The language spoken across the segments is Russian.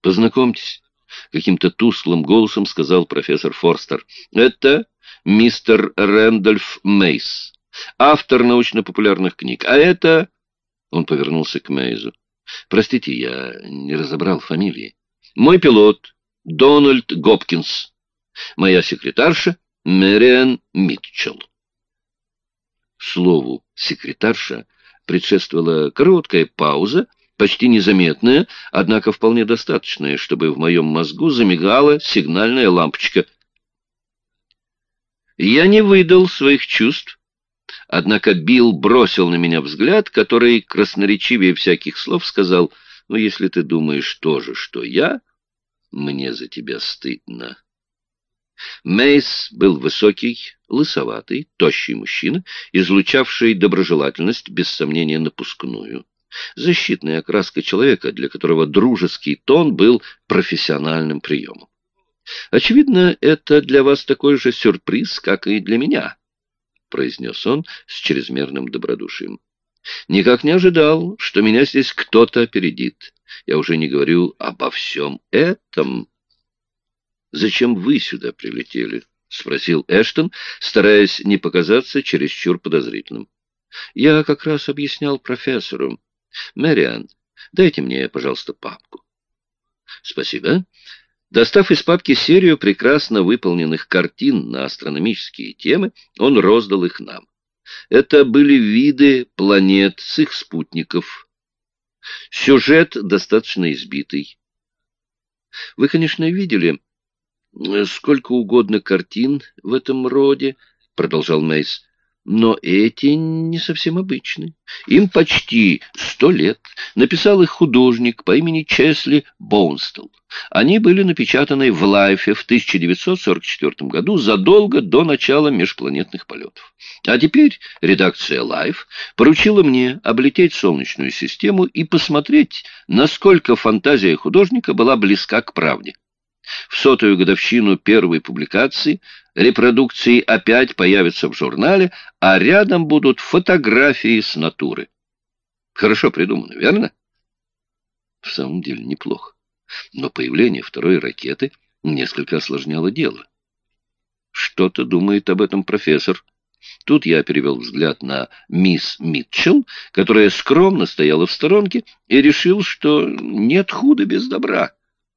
Познакомьтесь, — каким-то тусклым голосом сказал профессор Форстер. Это мистер Рэндольф Мейс, автор научно-популярных книг. А это... Он повернулся к Мейзу. Простите, я не разобрал фамилии. Мой пилот Дональд Гопкинс. Моя секретарша Мэриан Митчелл. Слову «секретарша» предшествовала короткая пауза, почти незаметная, однако вполне достаточная, чтобы в моем мозгу замигала сигнальная лампочка. Я не выдал своих чувств, однако Билл бросил на меня взгляд, который красноречивее всяких слов сказал: «Ну, если ты думаешь то же, что я, мне за тебя стыдно». Мейс был высокий, лысоватый, тощий мужчина, излучавший доброжелательность, без сомнения, напускную. Защитная окраска человека, для которого дружеский тон был профессиональным приемом. «Очевидно, это для вас такой же сюрприз, как и для меня», — произнес он с чрезмерным добродушием. «Никак не ожидал, что меня здесь кто-то опередит. Я уже не говорю обо всем этом». «Зачем вы сюда прилетели?» — спросил Эштон, стараясь не показаться чересчур подозрительным. «Я как раз объяснял профессору. Мэриан, дайте мне, пожалуйста, папку». «Спасибо». Достав из папки серию прекрасно выполненных картин на астрономические темы, он роздал их нам. Это были виды планет с их спутников. Сюжет достаточно избитый. Вы, конечно, видели сколько угодно картин в этом роде, — продолжал Мейс, — но эти не совсем обычны. Им почти 100 лет. Написал их художник по имени Чесли Боунстелл. Они были напечатаны в Лайфе в 1944 году, задолго до начала межпланетных полетов. А теперь редакция Life поручила мне облететь Солнечную систему и посмотреть, насколько фантазия художника была близка к правде. В 100-ю годовщину первой публикации репродукции опять появятся в журнале, а рядом будут фотографии с натуры. Хорошо придумано, верно? В самом деле неплохо. Но появление второй ракеты несколько осложняло дело. Что-то думает об этом профессор. Тут я перевел взгляд на мисс Митчелл, которая скромно стояла в сторонке, и решил, что нет худа без добра.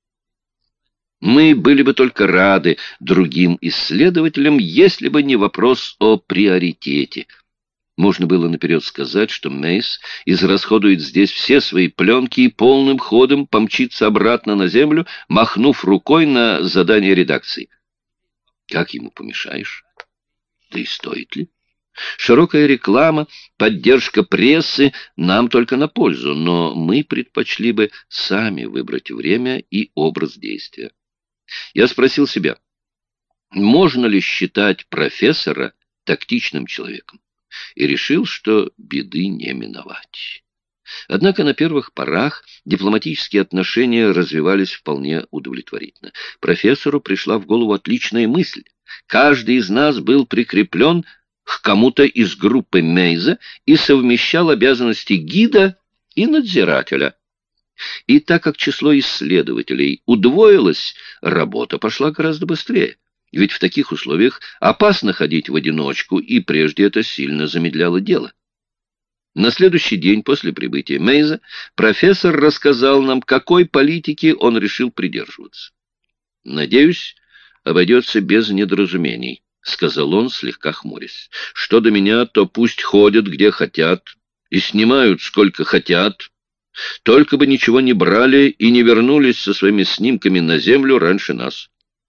Мы были бы только рады другим исследователям, если бы не вопрос о приоритете. Можно было наперед сказать, что Мейс израсходует здесь все свои пленки и полным ходом помчится обратно на Землю, махнув рукой на задание редакции. Как ему помешаешь? Да и стоит ли? Широкая реклама, поддержка прессы нам только на пользу, но мы предпочли бы сами выбрать время и образ действия. Я спросил себя, можно ли считать профессора тактичным человеком, и решил, что беды не миновать. Однако на первых порах дипломатические отношения развивались вполне удовлетворительно. Профессору пришла в голову отличная мысль. Каждый из нас был прикреплен к кому-то из группы Мейза и совмещал обязанности гида и надзирателя. И так как число исследователей удвоилось, работа пошла гораздо быстрее. Ведь в таких условиях опасно ходить в одиночку, и прежде это сильно замедляло дело. На следующий день после прибытия Мейза профессор рассказал нам, какой политики он решил придерживаться. «Надеюсь, обойдется без недоразумений», — сказал он, слегка хмурясь. «Что до меня, то пусть ходят, где хотят, и снимают, сколько хотят. Только бы ничего не брали и не вернулись со своими снимками на Землю раньше нас».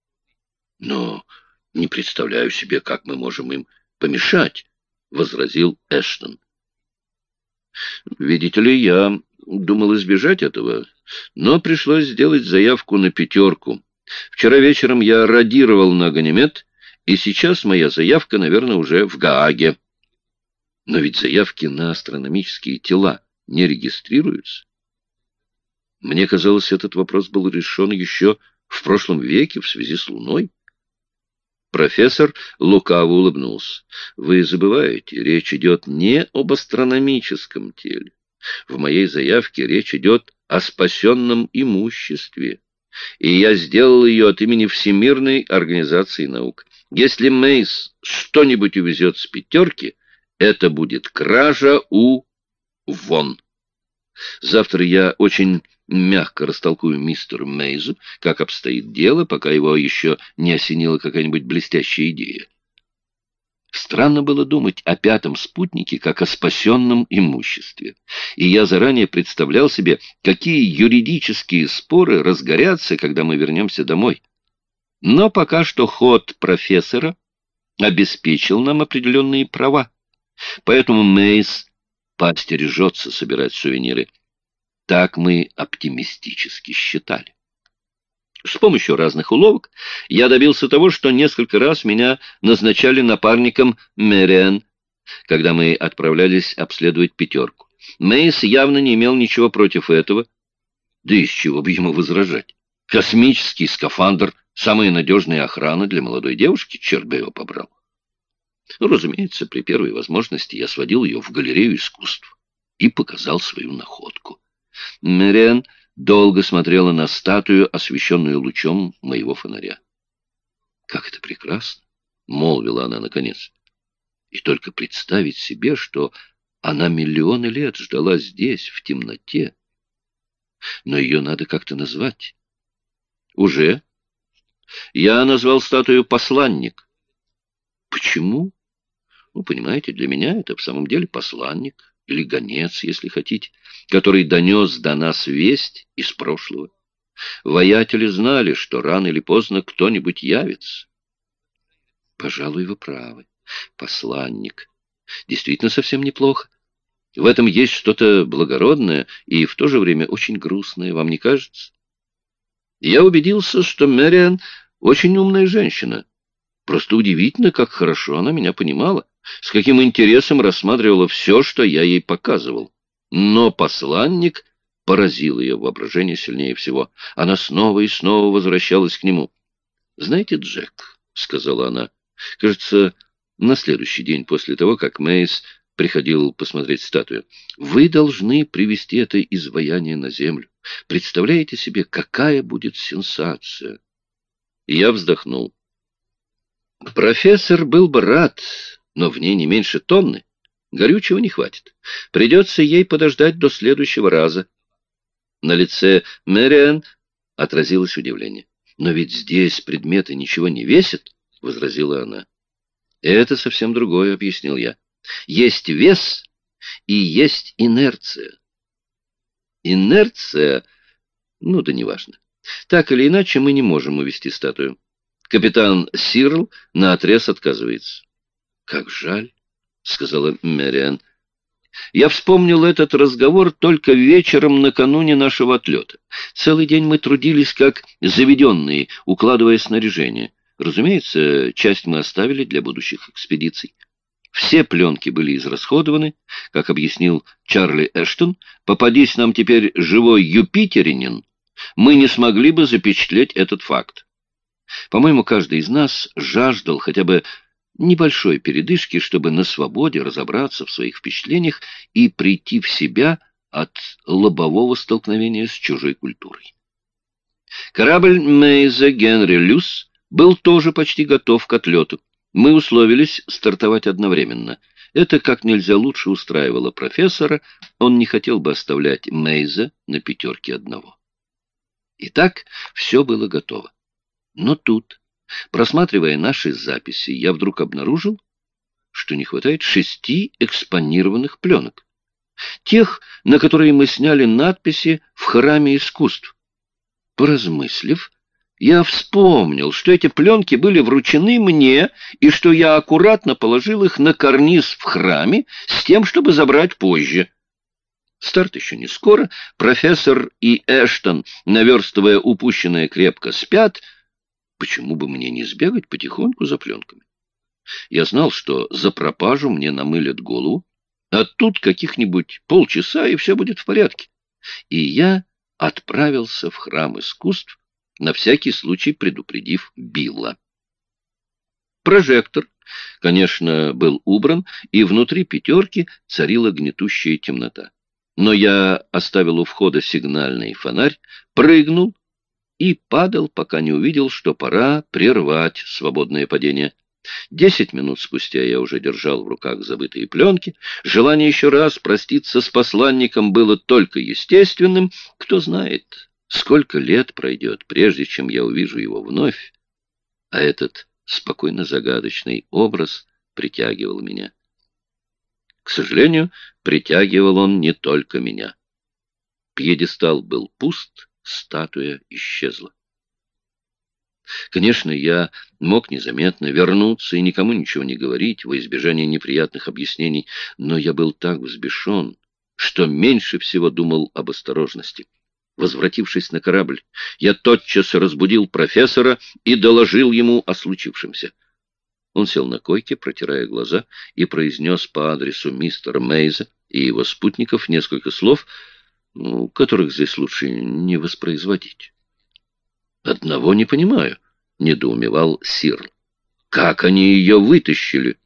«Но не представляю себе, как мы можем им помешать», — возразил Эштон. «Видите ли, я думал избежать этого, но пришлось сделать заявку на 5. Вчера вечером я радировал на Ганимед, и сейчас моя заявка, наверное, уже в Гааге». «Но ведь заявки на астрономические тела не регистрируются». Мне казалось, этот вопрос был решен еще в прошлом веке в связи с Луной. Профессор лукаво улыбнулся. «Вы забываете, речь идет не об астрономическом теле. В моей заявке речь идет о спасенном имуществе. и я сделал ее от имени Всемирной организации наук. Если Мейс что-нибудь увезет с пятерки, это будет кража вон. Завтра я очень мягко растолкую мистеру Мейзу, как обстоит дело, пока его еще не осенила какая-нибудь блестящая идея. Странно было думать о пятом спутнике, как о спасенном имуществе. И я заранее представлял себе, какие юридические споры разгорятся, когда мы вернемся домой. Но пока что ход профессора обеспечил нам определенные права. Поэтому Мейс поостережется собирать сувениры. Так мы оптимистически считали. С помощью разных уловок я добился того, что несколько раз меня назначали напарником Мэриэн, когда мы отправлялись обследовать пятерку. Мейс явно не имел ничего против этого. Да из чего бы ему возражать? Космический скафандр — самая надежная охрана для молодой девушки, черт бы его побрал. Ну, разумеется, при первой возможности я сводил ее в галерею искусств и показал свою находку. Мэриэн долго смотрела на статую, освещенную лучом моего фонаря. «Как это прекрасно!» — молвила она наконец. «И только представить себе, что она миллионы лет ждала здесь, в темноте. Но ее надо как-то назвать». «Уже? Я назвал статую «Посланник». «Почему?» «Ну, понимаете, для меня это в самом деле посланник, или гонец, если хотите, который донес до нас весть из прошлого. Воятели знали, что рано или поздно кто-нибудь явится». «Пожалуй, вы правы. Посланник. Действительно совсем неплохо. В этом есть что-то благородное и в то же время очень грустное, вам не кажется?» Я убедился, что Мэриэн очень умная женщина. Просто удивительно, как хорошо она меня понимала, с каким интересом рассматривала все, что я ей показывал. Но посланник поразил ее воображение сильнее всего. Она снова и снова возвращалась к нему. «Знаете, Джек», — сказала она, — кажется, на следующий день после того, как Мейс приходил посмотреть статую, «вы должны привести это изваяние на землю. Представляете себе, какая будет сенсация?» И я вздохнул. Профессор был бы рад, но в ней не меньше тонны. Горючего не хватит. Придется ей подождать до следующего раза. На лице Мэриэн отразилось удивление. «Но ведь здесь предметы ничего не весят», — возразила она. «Это совсем другое», — объяснил я. «Есть вес и есть инерция». Инерция, ну да неважно. Так или иначе, мы не можем увезти статую. Капитан Сирл наотрез отказывается. «Как жаль», — сказала Мэриэн. Я вспомнил этот разговор только вечером накануне нашего отлета. Целый день мы трудились как заведенные, укладывая снаряжение. Разумеется, часть мы оставили для будущих экспедиций. Все пленки были израсходованы. Как объяснил Чарли Эштон, попадись нам теперь живой юпитерянин, мы не смогли бы запечатлеть этот факт. По-моему, каждый из нас жаждал хотя бы небольшой передышки, чтобы на свободе разобраться в своих впечатлениях и прийти в себя от лобового столкновения с чужой культурой. Корабль Мейза Генри Люс был тоже почти готов к отлету. Мы условились стартовать одновременно. Это как нельзя лучше устраивало профессора, он не хотел бы оставлять Мейза на пятерке одного. Итак, все было готово. Но тут, просматривая наши записи, я вдруг обнаружил, что не хватает 6 экспонированных пленок. Тех, на которые мы сняли надписи в храме искусств. Поразмыслив, я вспомнил, что эти пленки были вручены мне, и что я аккуратно положил их на карниз в храме с тем, чтобы забрать позже. Старт еще не скоро. Профессор и Эштон, наверстывая упущенное, крепко спят. Почему бы мне не сбегать потихоньку за пленками? Я знал, что за пропажу мне намылят голову, а тут каких-нибудь полчаса, и все будет в порядке. И я отправился в храм искусств, на всякий случай предупредив Билла. Прожектор, конечно, был убран, и внутри пятерки царила гнетущая темнота. Но я оставил у входа сигнальный фонарь, прыгнул и падал, пока не увидел, что пора прервать свободное падение. 10 минут спустя я уже держал в руках забытые пленки. Желание еще раз проститься с посланником было только естественным. Кто знает, сколько лет пройдет, прежде чем я увижу его вновь. А этот спокойно загадочный образ притягивал меня. К сожалению, притягивал он не только меня. Пьедестал был пуст, статуя исчезла. Конечно, я мог незаметно вернуться и никому ничего не говорить во избежание неприятных объяснений, но я был так взбешен, что меньше всего думал об осторожности. Возвратившись на корабль, я тотчас разбудил профессора и доложил ему о случившемся. Он сел на койке, протирая глаза, и произнес по адресу мистера Мейза и его спутников несколько слов, которых здесь лучше не воспроизводить. «Одного не понимаю», — недоумевал Сирл. «Как они ее вытащили?»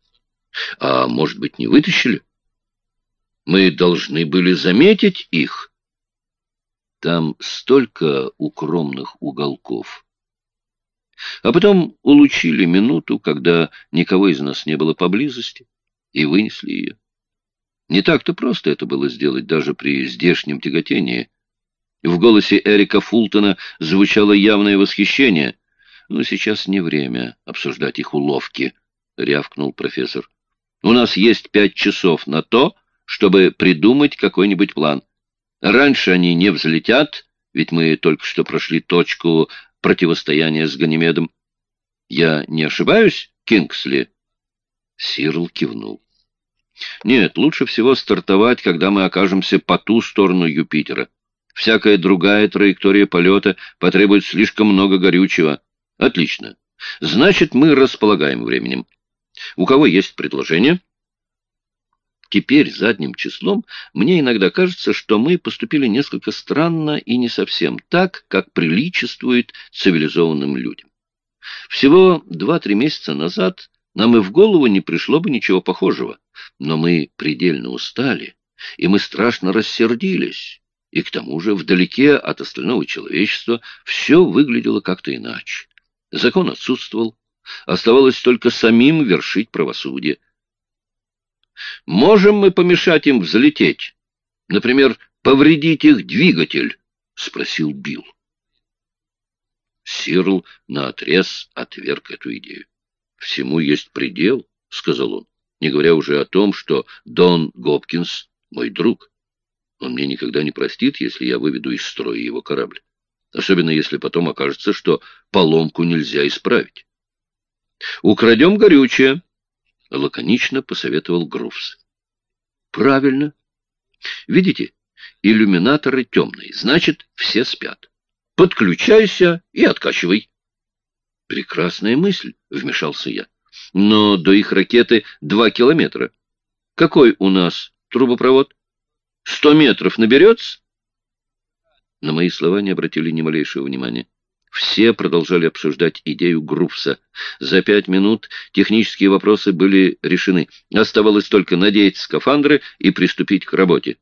«А может быть, не вытащили? Мы должны были заметить их. Там столько укромных уголков». А потом улучили минуту, когда никого из нас не было поблизости, и вынесли ее. Не так-то просто это было сделать даже при здешнем тяготении. В голосе Эрика Фултона звучало явное восхищение. «Но сейчас не время обсуждать их уловки», — рявкнул профессор. «У нас есть 5 часов на то, чтобы придумать какой-нибудь план. Раньше они не взлетят, ведь мы только что прошли точку противостояния с Ганимедом. Я не ошибаюсь, Кингсли?» Сирл кивнул. «Нет, лучше всего стартовать, когда мы окажемся по ту сторону Юпитера. Всякая другая траектория полета потребует слишком много горючего. Отлично. Значит, мы располагаем временем. У кого есть предложение?» Теперь, задним числом, мне иногда кажется, что мы поступили несколько странно и не совсем так, как приличествует цивилизованным людям. Всего 2-3 месяца назад нам и в голову не пришло бы ничего похожего, но мы предельно устали, и мы страшно рассердились. И к тому же вдалеке от остального человечества все выглядело как-то иначе. Закон отсутствовал, оставалось только самим вершить правосудие. «Можем мы помешать им взлететь? Например, повредить их двигатель?» — спросил Билл. Сирл наотрез отверг эту идею. «Всему есть предел», — сказал он, не говоря уже о том, что Дон Гопкинс — мой друг. Он мне никогда не простит, если я выведу из строя его корабль. Особенно если потом окажется, что поломку нельзя исправить. «Украдем горючее», — лаконично посоветовал Грувс. «Правильно. Видите, иллюминаторы темные, значит, все спят. Подключайся и откачивай». «Прекрасная мысль», — вмешался я. «Но до их ракеты 2 километра. Какой у нас трубопровод? 100 метров наберется?» На мои слова не обратили ни малейшего внимания. Все продолжали обсуждать идею Грувса. За 5 минут технические вопросы были решены. Оставалось только надеть скафандры и приступить к работе.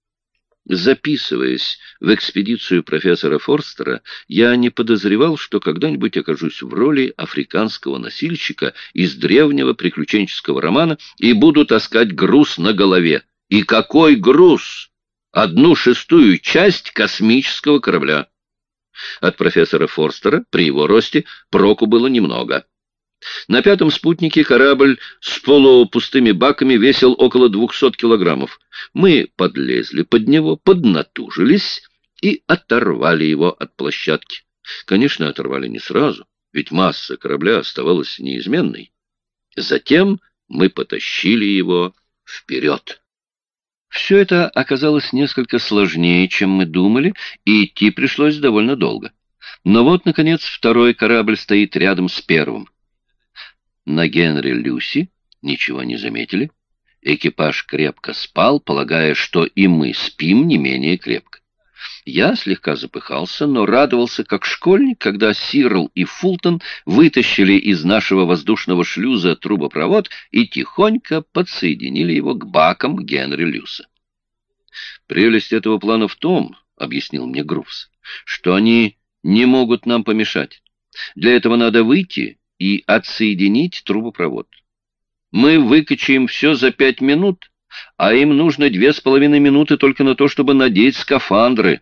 Записываясь в экспедицию профессора Форстера, я не подозревал, что когда-нибудь окажусь в роли африканского носильщика из древнего приключенческого романа и буду таскать груз на голове. И какой груз! 1/6 часть космического корабля. От профессора Форстера при его росте проку было немного. На 5-м спутнике корабль с полупустыми баками весил около 200 килограммов. Мы подлезли под него, поднатужились и оторвали его от площадки. Конечно, оторвали не сразу, ведь масса корабля оставалась неизменной. Затем мы потащили его вперед. Все это оказалось несколько сложнее, чем мы думали, и идти пришлось довольно долго. Но вот, наконец, 2-й корабль стоит рядом с 1-м. На Генри Люси ничего не заметили. Экипаж крепко спал, полагая, что и мы спим не менее крепко. Я слегка запыхался, но радовался как школьник, когда Сирл и Фултон вытащили из нашего воздушного шлюза трубопровод и тихонько подсоединили его к бакам Генри Люса. «Прелесть этого плана в том, — объяснил мне Грувс, — что они не могут нам помешать. Для этого надо выйти и отсоединить трубопровод. Мы выкачаем все за 5 минут, а им нужно 2,5 минуты только на то, чтобы надеть скафандры.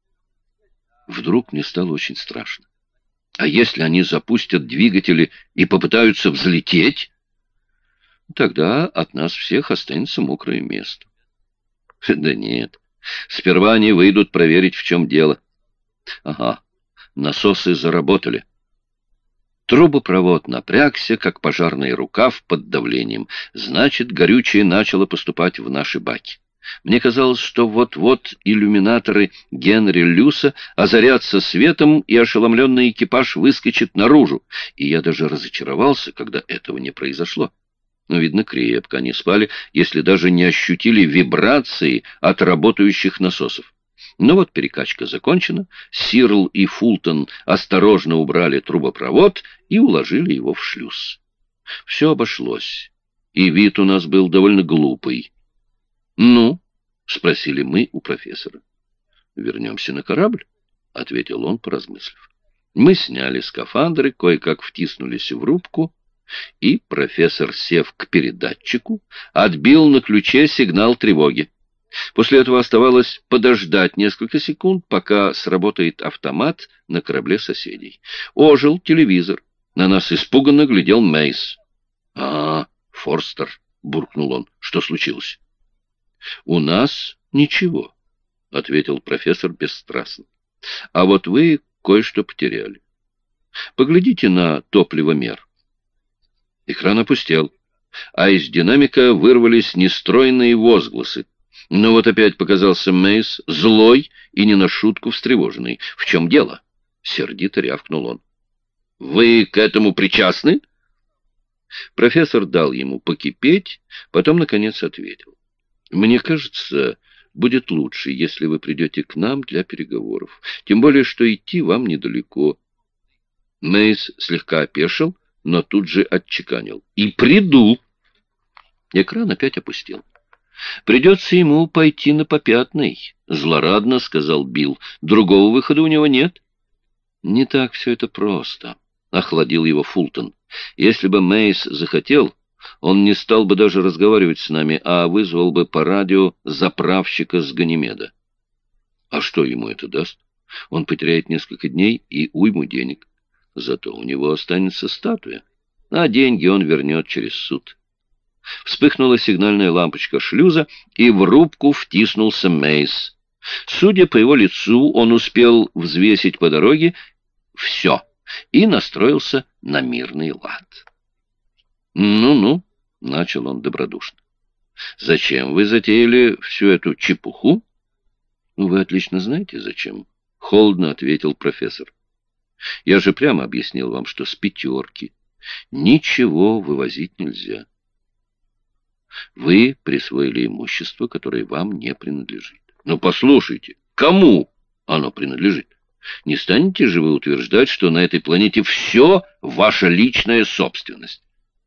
Вдруг мне стало очень страшно. А если они запустят двигатели и попытаются взлететь? Тогда от нас всех останется мокрое место. Да нет. Сперва они выйдут проверить, в чем дело. Ага, насосы заработали. Трубопровод напрягся, как пожарный рукав под давлением. Значит, горючее начало поступать в наши баки. Мне казалось, что вот-вот иллюминаторы Генри Люса озарятся светом, и ошеломленный экипаж выскочит наружу. И я даже разочаровался, когда этого не произошло. Но, видно, крепко они спали, если даже не ощутили вибрации от работающих насосов. Но вот перекачка закончена, Сирл и Фултон осторожно убрали трубопровод и уложили его в шлюз. Все обошлось, и вид у нас был довольно глупый. «Ну?» — спросили мы у профессора. «Вернемся на корабль», — ответил он, поразмыслив. Мы сняли скафандры, кое-как втиснулись в рубку, и профессор, сев к передатчику, отбил на ключе сигнал тревоги. После этого оставалось подождать несколько секунд, пока сработает автомат на корабле соседей. Ожил телевизор. На нас испуганно глядел Мейс. Форстер», — буркнул он. «Что случилось?» «У нас ничего», — ответил профессор бесстрастно. «А вот вы кое-что потеряли. Поглядите на топливомер». Экран опустел, а из динамика вырвались нестройные возгласы. Но вот опять показался Мейс, злой и не на шутку встревоженный. «В чем дело?» — сердито рявкнул он. «Вы к этому причастны?» Профессор дал ему покипеть, потом, наконец, ответил. «Мне кажется, будет лучше, если вы придете к нам для переговоров. Тем более, что идти вам недалеко». Мейс слегка опешил, но тут же отчеканил. «И приду!» Экран опять опустел. «Придется ему пойти на попятный», — злорадно сказал Билл. «Другого выхода у него нет». «Не так все это просто», — охладил его Фултон. «Если бы Мейс захотел, он не стал бы даже разговаривать с нами, а вызвал бы по радио заправщика с Ганимеда». «А что ему это даст? Он потеряет несколько дней и уйму денег. Зато у него останется статуя, а деньги он вернет через суд». Вспыхнула сигнальная лампочка шлюза, и в рубку втиснулся Мейс. Судя по его лицу, он успел взвесить по дороге все и настроился на мирный лад. «Ну-ну», — начал он добродушно, — «зачем вы затеяли всю эту чепуху?» «Вы отлично знаете, зачем», — холодно ответил профессор. «Я же прямо объяснил вам, что с пятерки ничего вывозить нельзя. Вы присвоили имущество, которое вам не принадлежит». «Ну, послушайте, кому оно принадлежит? Не станете же вы утверждать, что на этой планете все ваша личная собственность?»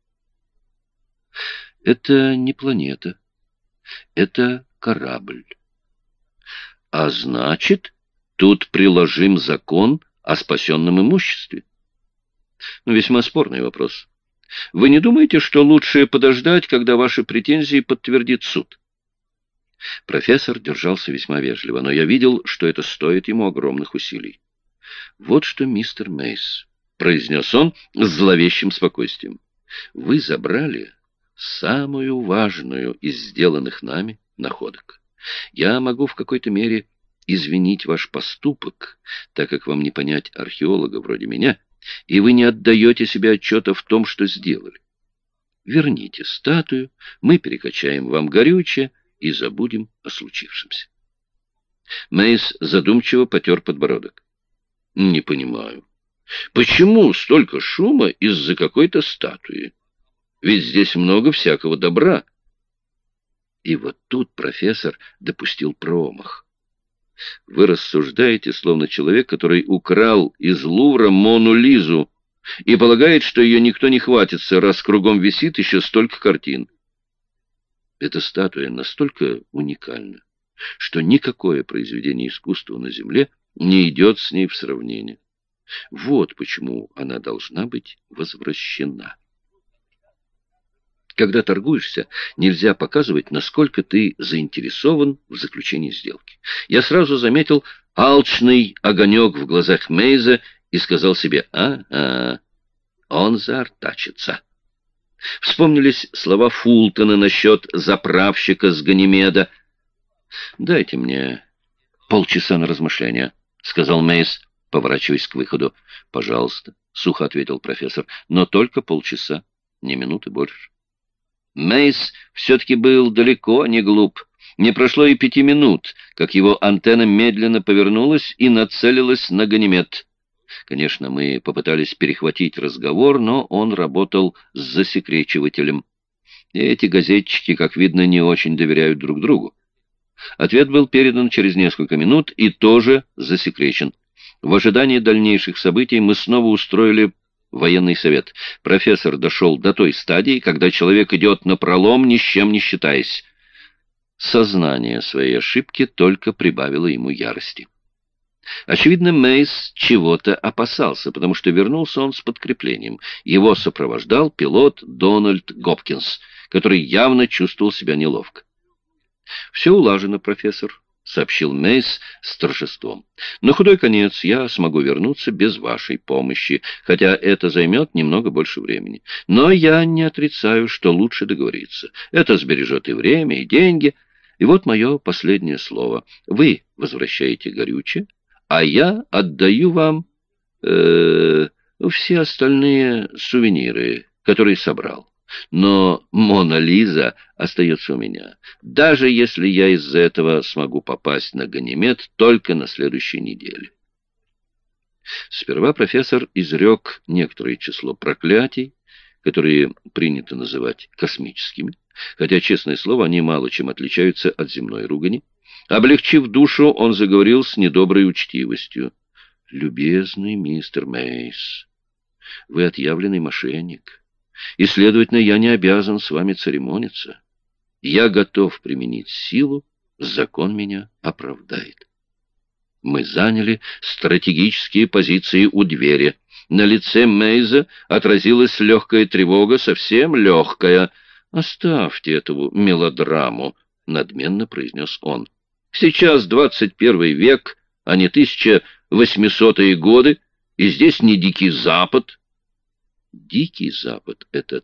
«Это не планета. Это корабль. А значит, тут приложим закон о спасенном имуществе». Весьма спорный вопрос. Вы не думаете, что лучше подождать, когда ваши претензии подтвердит суд? Профессор держался весьма вежливо, но я видел, что это стоит ему огромных усилий. «Вот что, мистер Мейс», — произнес он с зловещим спокойствием, — «вы забрали самую важную из сделанных нами находок. Я могу в какой-то мере извинить ваш поступок, так как вам не понять археолога вроде меня, и вы не отдаете себе отчета в том, что сделали. Верните статую, мы перекачаем вам горючее и забудем о случившемся». Мейс задумчиво потер подбородок. «Не понимаю, почему столько шума из-за какой-то статуи? Ведь здесь много всякого добра». И вот тут профессор допустил промах. «Вы рассуждаете, словно человек, который украл из Лувра Мону Лизу и полагает, что ее никто не хватится, раз кругом висит еще столько картин. Эта статуя настолько уникальна, что никакое произведение искусства на Земле не идет с ней в сравнение. Вот почему она должна быть возвращена. Когда торгуешься, нельзя показывать, насколько ты заинтересован в заключении сделки. Я сразу заметил алчный огонек в глазах Мейза и сказал себе: он заортачится. Вспомнились слова Фултона насчет заправщика с Ганимеда. «Дайте мне полчаса на размышления», — сказал Мейз, поворачиваясь к выходу. «Пожалуйста», — сухо ответил профессор, — «но только полчаса, не минуты больше». Мейз все-таки был далеко не глуп. Не прошло и 5 минут, как его антенна медленно повернулась и нацелилась на Ганимед. Конечно, мы попытались перехватить разговор, но он работал с засекречивателем. И эти газетчики, как видно, не очень доверяют друг другу. Ответ был передан через несколько минут и тоже засекречен. В ожидании дальнейших событий мы снова устроили военный совет. Профессор дошел до той стадии, когда человек идет напролом, ни с чем не считаясь. Сознание своей ошибки только прибавило ему ярости. Очевидно, Мейз чего-то опасался, потому что вернулся он с подкреплением. Его сопровождал пилот Дональд Гопкинс, который явно чувствовал себя неловко. «Все улажено, профессор», — сообщил Мейз с торжеством. «На худой конец я смогу вернуться без вашей помощи, хотя это займет немного больше времени. Но я не отрицаю, что лучше договориться. Это сбережет и время, и деньги. И вот мое последнее слово. Вы возвращаете горючее, а я отдаю вам все остальные сувениры, которые собрал. Но Мона Лиза остается у меня, даже если я из-за этого смогу попасть на Ганимед только на следующей неделе». Сперва профессор изрек некоторое число проклятий, которые принято называть космическими, хотя, честное слово, они мало чем отличаются от земной ругани. Облегчив душу, он заговорил с недоброй учтивостью. «Любезный мистер Мейз, вы отъявленный мошенник, и, следовательно, я не обязан с вами церемониться. Я готов применить силу, закон меня оправдает». Мы заняли стратегические позиции у двери. На лице Мейза отразилась легкая тревога, совсем легкая. «Оставьте эту мелодраму», — надменно произнес он. «Сейчас 21 век, а не 1800-е годы, и здесь не Дикий Запад». «Дикий Запад — это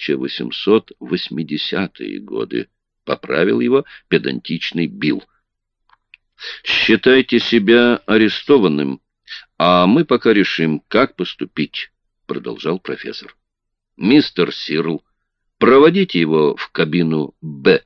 1880-е годы», — поправил его педантичный Билл. «Считайте себя арестованным, а мы пока решим, как поступить», — продолжал профессор. «Мистер Сирл, проводите его в кабину «Б».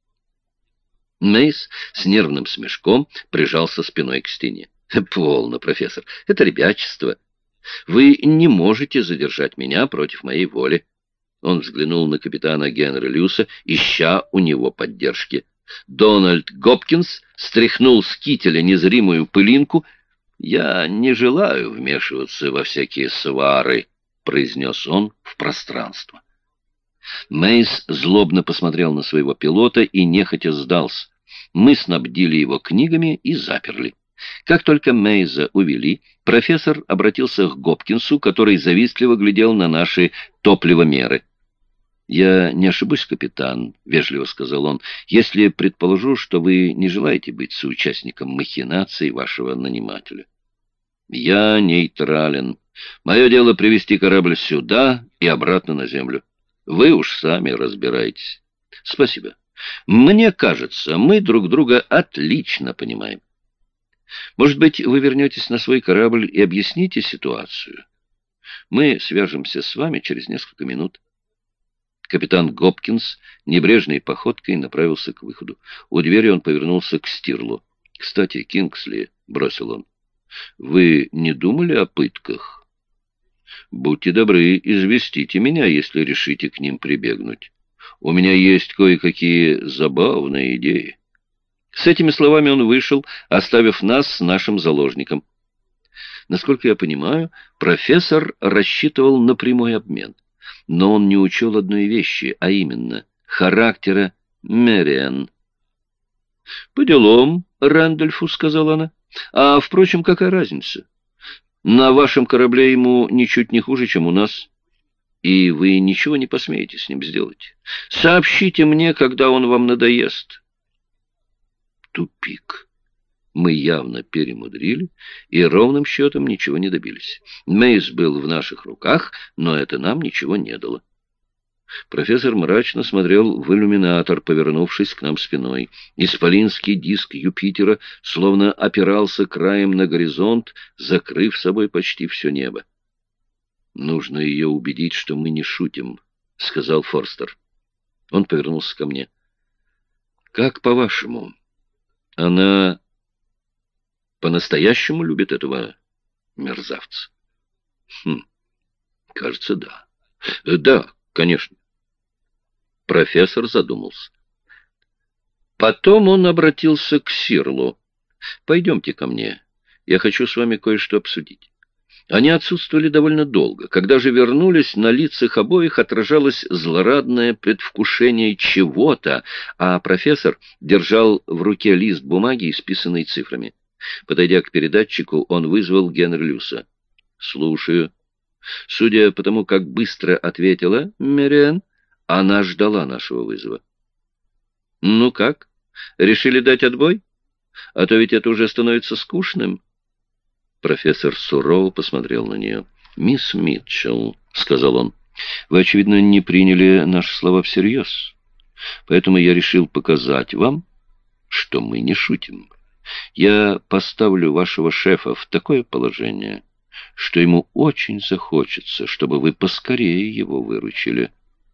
Мейз с нервным смешком прижался спиной к стене. «Полно, профессор, это ребячество. Вы не можете задержать меня против моей воли». Он взглянул на капитана Генри Люса, ища у него поддержки. Дональд Гопкинс стряхнул с кителя незримую пылинку. «Я не желаю вмешиваться во всякие свары», — произнес он в пространство. Мейз злобно посмотрел на своего пилота и нехотя сдался. Мы снабдили его книгами и заперли. Как только Мейза увели, профессор обратился к Гопкинсу, который завистливо глядел на наши топливомеры. «Я не ошибусь, капитан», — вежливо сказал он, — «если предположу, что вы не желаете быть соучастником махинаций вашего нанимателя». «Я нейтрален. Мое дело привести корабль сюда и обратно на землю. Вы уж сами разбирайтесь». «Спасибо. Мне кажется, мы друг друга отлично понимаем. Может быть, вы вернетесь на свой корабль и объясните ситуацию? Мы свяжемся с вами через несколько минут». Капитан Гопкинс небрежной походкой направился к выходу. У двери он повернулся к Стирлу. «Кстати, Кингсли», — бросил он, — «вы не думали о пытках? Будьте добры, известите меня, если решите к ним прибегнуть. У меня есть кое-какие забавные идеи». С этими словами он вышел, оставив нас с нашим заложником. Насколько я понимаю, профессор рассчитывал на прямой обмен. Но он не учел одной вещи, а именно характера Мэриан. «По делам, Рэндольфу», — сказала она. А, впрочем, какая разница? На вашем корабле ему ничуть не хуже, чем у нас, и вы ничего не посмеете с ним сделать. Сообщите мне, когда он вам надоест. Тупик. Мы явно перемудрили и ровным счетом ничего не добились. Мейс был в наших руках, но это нам ничего не дало. Профессор мрачно смотрел в иллюминатор, повернувшись к нам спиной. Исполинский диск Юпитера словно опирался краем на горизонт, закрыв собой почти все небо. «Нужно ее убедить, что мы не шутим», — сказал Форстер. Он повернулся ко мне. «Как по-вашему, она по-настоящему любит этого мерзавца?» Кажется, да. Да, конечно. Профессор задумался. Потом он обратился к Сирлу. «Пойдемте ко мне. Я хочу с вами кое-что обсудить». Они отсутствовали довольно долго. Когда же вернулись, на лицах обоих отражалось злорадное предвкушение чего-то, а профессор держал в руке лист бумаги, исписанный цифрами. Подойдя к передатчику, он вызвал Генри Люса. «Слушаю». Судя по тому, как быстро ответила Мэриэн, она ждала нашего вызова. «Ну как? Решили дать отбой? А то ведь это уже становится скучным». Профессор сурово посмотрел на нее. «Мисс Митчелл», — сказал он, — «вы, очевидно, не приняли наши слова всерьез. Поэтому я решил показать вам, что мы не шутим. Я поставлю вашего шефа в такое положение, что ему очень захочется, чтобы вы поскорее его выручили».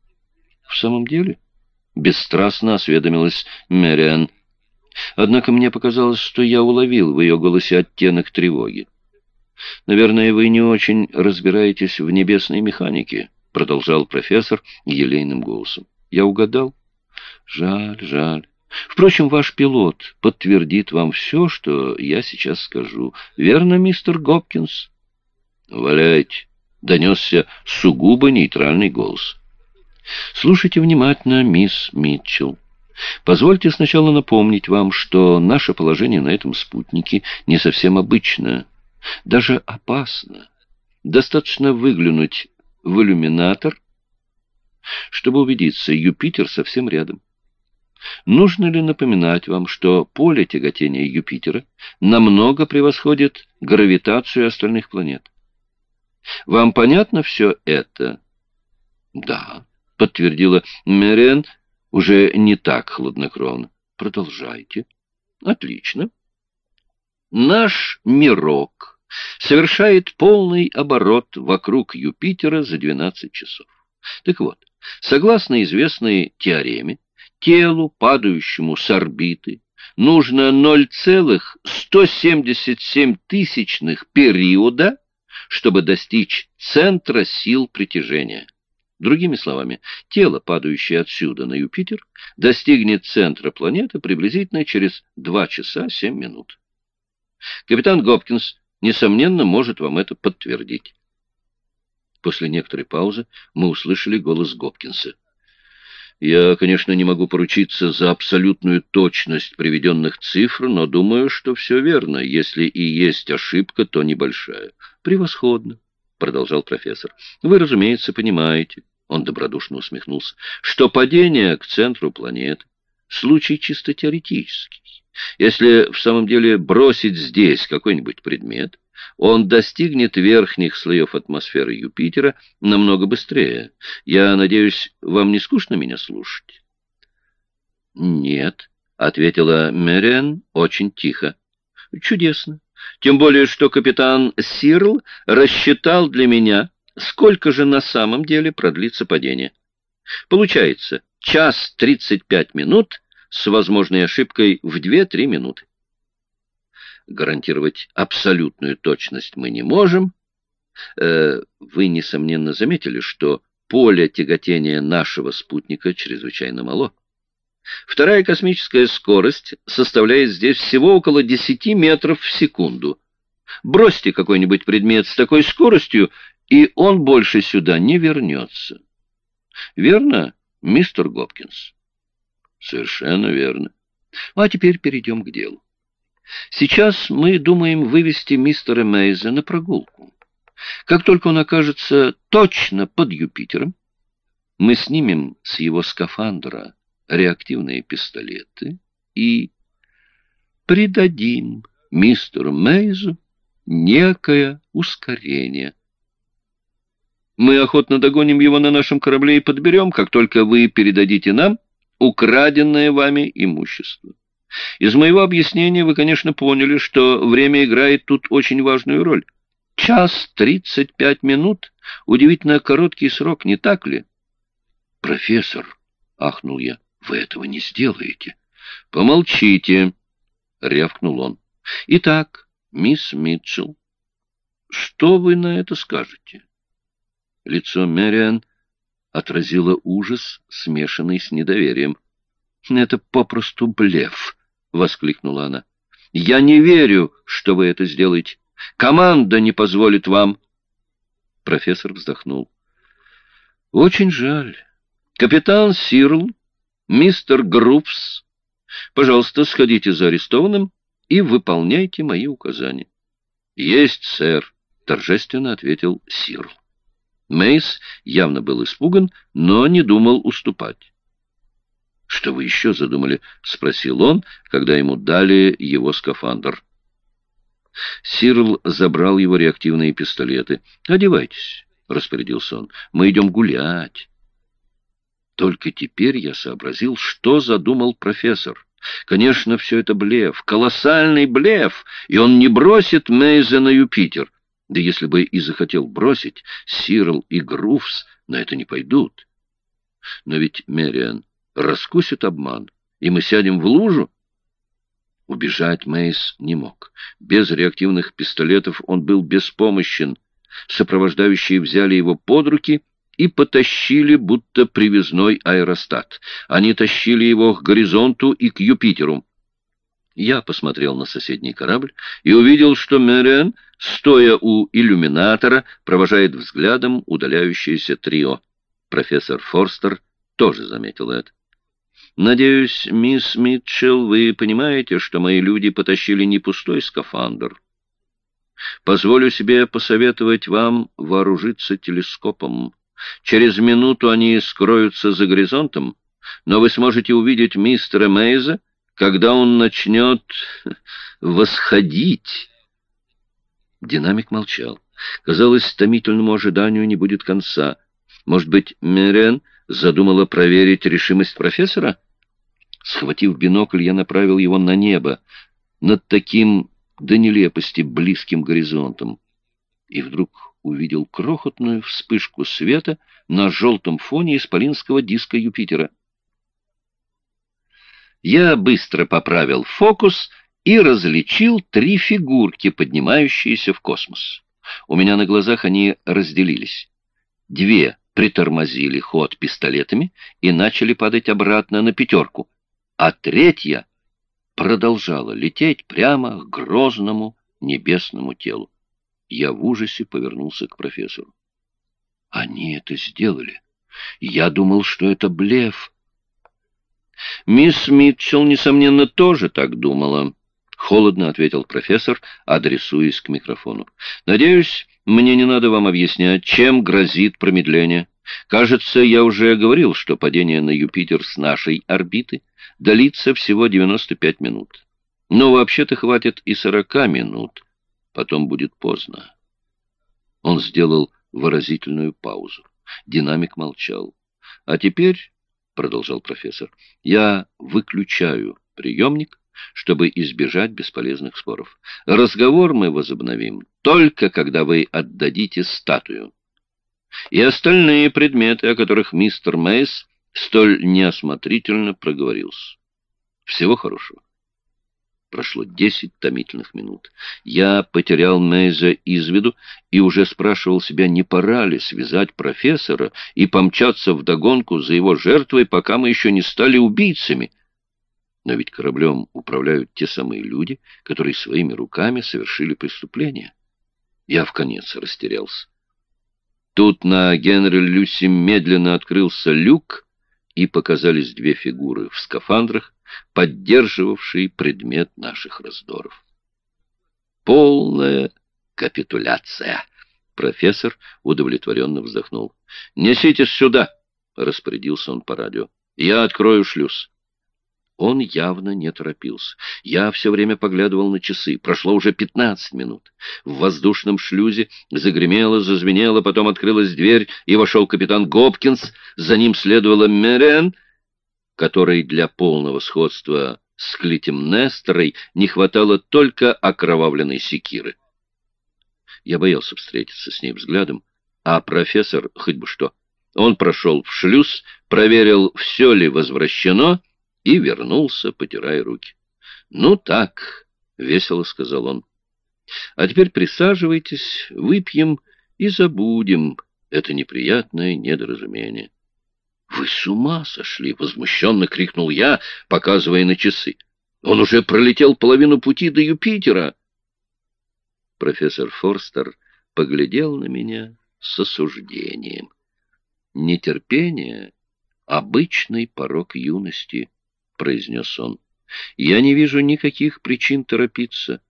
«В самом деле?» — бесстрастно осведомилась Мэриэн. Однако мне показалось, что я уловил в ее голосе оттенок тревоги. «Наверное, вы не очень разбираетесь в небесной механике», — продолжал профессор елейным голосом. «Я угадал? Жаль, жаль. Впрочем, ваш пилот подтвердит вам все, что я сейчас скажу. Верно, мистер Гопкинс?» «Валяйте», — донесся сугубо нейтральный голос. «Слушайте внимательно, мисс Митчелл. Позвольте сначала напомнить вам, что наше положение на этом спутнике не совсем обычное, даже опасно. Достаточно выглянуть в иллюминатор, чтобы убедиться, Юпитер совсем рядом. Нужно ли напоминать вам, что поле тяготения Юпитера намного превосходит гравитацию остальных планет? Вам понятно все это?» «Да», — подтвердила Мэриэн, уже не так хладнокровно. «Продолжайте». «Отлично. Наш мирок совершает полный оборот вокруг Юпитера за 12 часов. Так вот, согласно известной теореме, телу, падающему с орбиты, нужно 0,177 периода, чтобы достичь центра сил притяжения. Другими словами, тело, падающее отсюда на Юпитер, достигнет центра планеты приблизительно через 2 часа 7 минут. Капитан Гопкинс, несомненно, может вам это подтвердить». После некоторой паузы мы услышали голос Гопкинса. «Я, конечно, не могу поручиться за абсолютную точность приведенных цифр, но думаю, что все верно. Если и есть ошибка, то небольшая». «Превосходно», — продолжал профессор. «Вы, разумеется, понимаете». Он добродушно усмехнулся, что падение к центру планеты — случай чисто теоретический. Если в самом деле бросить здесь какой-нибудь предмет, он достигнет верхних слоев атмосферы Юпитера намного быстрее. Я надеюсь, вам не скучно меня слушать? «Нет», — ответила Мэриэн очень тихо. «Чудесно. Тем более, что капитан Сирл рассчитал для меня, сколько же на самом деле продлится падение. Получается, 1:35 с возможной ошибкой в 2-3 минуты. Гарантировать абсолютную точность мы не можем. Вы, несомненно, заметили, что поле тяготения нашего спутника чрезвычайно мало. Вторая космическая скорость составляет здесь всего около 10 метров в секунду. Бросьте какой-нибудь предмет с такой скоростью, и он больше сюда не вернется. Верно, мистер Гопкинс?» «Совершенно верно. А теперь перейдем к делу. Сейчас мы думаем вывести мистера Мейза на прогулку. Как только он окажется точно под Юпитером, мы снимем с его скафандра реактивные пистолеты и придадим мистеру Мейзу некое ускорение. Мы охотно догоним его на нашем корабле и подберем, как только вы передадите нам украденное вами имущество. Из моего объяснения вы, конечно, поняли, что время играет тут очень важную роль. 1:35 — удивительно короткий срок, не так ли? — Профессор, — ахнул я, — вы этого не сделаете. — Помолчите, — рявкнул он. — Итак, мисс Митчелл, что вы на это скажете? Лицо Мэриан отразило ужас, смешанный с недоверием. — Это попросту блеф, — воскликнула она. — Я не верю, что вы это сделаете. Команда не позволит вам. Профессор вздохнул. — Очень жаль. Капитан Сирл, мистер Груфс, пожалуйста, сходите за арестованным и выполняйте мои указания. — Есть, сэр, — торжественно ответил Сирл. Мейс явно был испуган, но не думал уступать. — Что вы еще задумали? — спросил он, когда ему дали его скафандр. Сирл забрал его реактивные пистолеты. — Одевайтесь, — распорядился он, — мы идем гулять. Только теперь я сообразил, что задумал профессор. Конечно, все это блеф, колоссальный блеф, и он не бросит Мейза на Юпитер. Да если бы и захотел бросить, Сирл и Груфс на это не пойдут. Но ведь Мэриан раскусит обман, и мы сядем в лужу. Убежать Мейс не мог. Без реактивных пистолетов он был беспомощен. Сопровождающие взяли его под руки и потащили, будто привязной аэростат. Они тащили его к горизонту и к Юпитеру. Я посмотрел на соседний корабль и увидел, что Мэриан, стоя у иллюминатора, провожает взглядом удаляющееся трио. Профессор Форстер тоже заметил это. «Надеюсь, мисс Митчелл, вы понимаете, что мои люди потащили не пустой скафандр. Позволю себе посоветовать вам вооружиться телескопом. Через минуту они скроются за горизонтом, но вы сможете увидеть мистера Мейза, когда он начнет восходить». Динамик молчал. Казалось, томительному ожиданию не будет конца. Может быть, Мэриан задумала проверить решимость профессора? Схватив бинокль, я направил его на небо, над таким до нелепости близким горизонтом. И вдруг увидел крохотную вспышку света на желтом фоне исполинского диска Юпитера. Я быстро поправил фокус и различил 3 фигурки, поднимающиеся в космос. У меня на глазах они разделились. 2 притормозили ход пистолетами и начали падать обратно на 5, а 3 продолжала лететь прямо к грозному небесному телу. Я в ужасе повернулся к профессору. Они это сделали. Я думал, что это блеф. Мисс Митчелл, несомненно, тоже так думала. Холодно ответил профессор, адресуясь к микрофону. Надеюсь, мне не надо вам объяснять, чем грозит промедление. Кажется, я уже говорил, что падение на Юпитер с нашей орбиты длится всего 95 минут. Но вообще-то хватит и 40 минут. Потом будет поздно. Он сделал выразительную паузу. Динамик молчал. А теперь, — продолжал профессор, — я выключаю приемник, чтобы избежать бесполезных споров. Разговор мы возобновим только когда вы отдадите статую. И остальные предметы, о которых мистер Мейс столь неосмотрительно проговорился. Всего хорошего. Прошло 10 томительных минут. Я потерял Мейза из виду и уже спрашивал себя, не пора ли связать профессора и помчаться вдогонку за его жертвой, пока мы еще не стали убийцами. Но ведь кораблем управляют те самые люди, которые своими руками совершили преступление. Я вконец растерялся. Тут на Генри Люси медленно открылся люк, и показались 2 фигуры в скафандрах, поддерживавший предмет наших раздоров. Полная капитуляция. Профессор удовлетворенно вздохнул. «Неситесь сюда!» — распорядился он по радио. «Я открою шлюз». Он явно не торопился. Я все время поглядывал на часы. Прошло уже 15 минут. В воздушном шлюзе загремело, зазвенело, потом открылась дверь, и вошел капитан Гопкинс. За ним следовала Мэриэн, которой для полного сходства с Клитемнестрой не хватало только окровавленной секиры. Я боялся встретиться с ней взглядом, а профессор хоть бы что. Он прошел в шлюз, проверил, все ли возвращено, и вернулся, потирая руки. «Ну так», — весело сказал он, — «а теперь присаживайтесь, выпьем и забудем это неприятное недоразумение». «Вы с ума сошли!» — возмущенно крикнул я, показывая на часы. «Он уже пролетел половину пути до Юпитера!» Профессор Форстер поглядел на меня с осуждением. «Нетерпение — обычный порок юности», — произнес он. «Я не вижу никаких причин торопиться».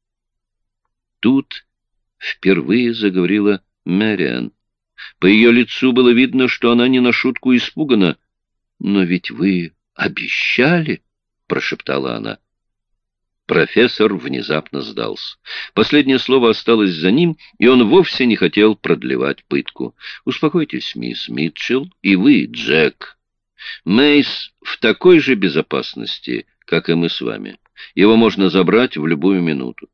Тут впервые заговорила Мэриэн. По ее лицу было видно, что она не на шутку испугана. «Но ведь вы обещали», — прошептала она. Профессор внезапно сдался. Последнее слово осталось за ним, и он вовсе не хотел продлевать пытку. «Успокойтесь, мисс Митчелл, и вы, Джек. Мейс в такой же безопасности, как и мы с вами. Его можно забрать в любую минуту».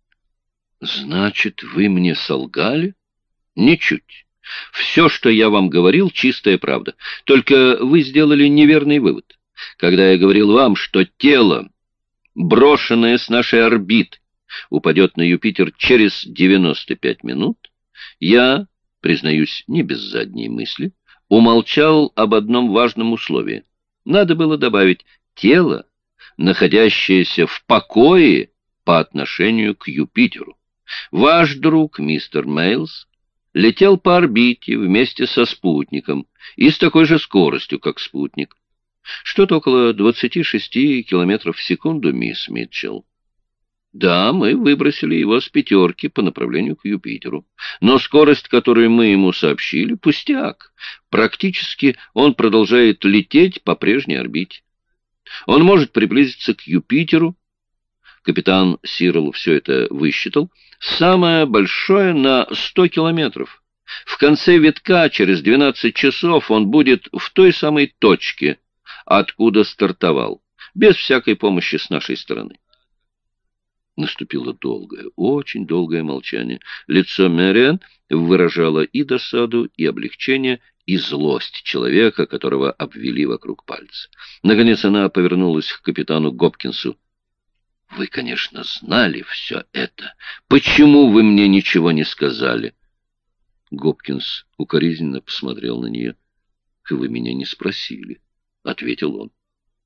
«Значит, вы мне солгали?» «Ничуть. Все, что я вам говорил, чистая правда. Только вы сделали неверный вывод. Когда я говорил вам, что тело, брошенное с нашей орбиты, упадет на Юпитер через 95 минут, я, признаюсь, не без задней мысли, умолчал об одном важном условии. Надо было добавить «тело, находящееся в покое по отношению к Юпитеру». Ваш друг, мистер Мейлс, летел по орбите вместе со спутником и с такой же скоростью, как спутник. Что-то около 26 километров в секунду, мисс Митчелл. Да, мы выбросили его с пятерки по направлению к Юпитеру. Но скорость, которую мы ему сообщили, пустяк. Практически он продолжает лететь по прежней орбите. Он может приблизиться к Юпитеру. Капитан Сирл все это высчитал. Самое большое на 100 километров. В конце витка, через 12 часов, он будет в той самой точке, откуда стартовал, без всякой помощи с нашей стороны. Наступило долгое, очень долгое молчание. Лицо Мэриэн выражало и досаду, и облегчение, и злость человека, которого обвели вокруг пальца. Наконец она повернулась к капитану Гопкинсу. «Вы, конечно, знали все это. Почему вы мне ничего не сказали?» Гопкинс укоризненно посмотрел на нее. «Вы меня не спросили», — ответил он.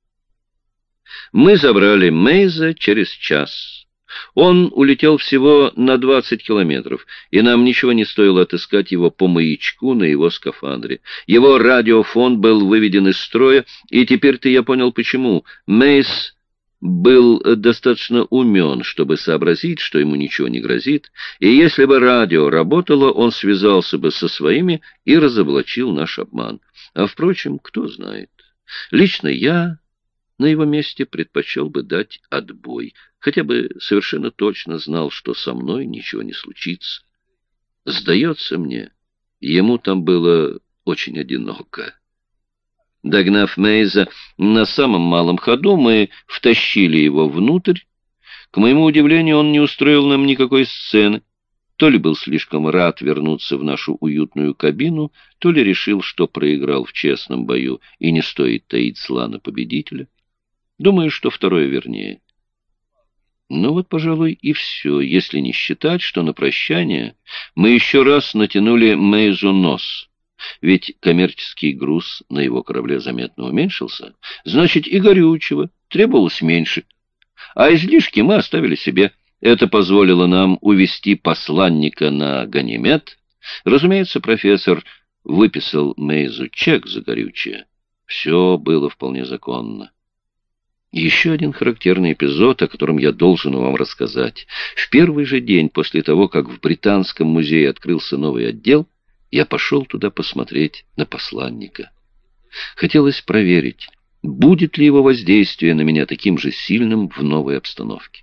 Мы забрали Мейза через час. Он улетел всего на 20 километров, и нам ничего не стоило отыскать его по маячку на его скафандре. Его радиофон был выведен из строя, и теперь-то я понял, почему. Мейз был достаточно умен, чтобы сообразить, что ему ничего не грозит, и если бы радио работало, он связался бы со своими и разоблачил наш обман. А, впрочем, кто знает. Лично я на его месте предпочел бы дать отбой, хотя бы совершенно точно знал, что со мной ничего не случится. Сдается мне, ему там было очень одиноко. Догнав Мейза на самом малом ходу, мы втащили его внутрь. К моему удивлению, он не устроил нам никакой сцены. То ли был слишком рад вернуться в нашу уютную кабину, то ли решил, что проиграл в честном бою и не стоит таить славу победителя. Думаю, что второе вернее. Ну вот, пожалуй, и все, если не считать, что на прощание мы еще раз натянули Мейзу нос. Ведь коммерческий груз на его корабле заметно уменьшился, значит, и горючего требовалось меньше. А излишки мы оставили себе. Это позволило нам увезти посланника на Ганимед. Разумеется, профессор выписал Мейзу чек за горючее. Все было вполне законно. Еще один характерный эпизод, о котором я должен вам рассказать. В первый же день после того, как в Британском музее открылся новый отдел, я пошел туда посмотреть на посланника. Хотелось проверить, будет ли его воздействие на меня таким же сильным в новой обстановке.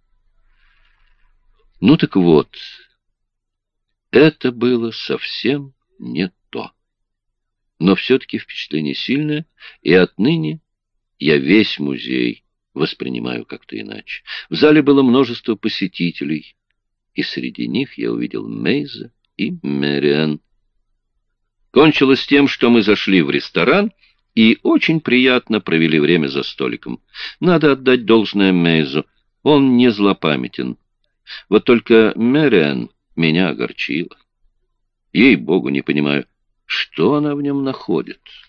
Ну так вот, это было совсем не то. Но все-таки впечатление сильное, и отныне я весь музей воспринимаю как-то иначе. В зале было множество посетителей, и среди них я увидел Мейза и Мэриан. Кончилось тем, что мы зашли в ресторан и очень приятно провели время за столиком. Надо отдать должное Мейзу, он не злопамятен. Вот только Мэриан меня огорчила. Ей-богу, не понимаю, что она в нем находит.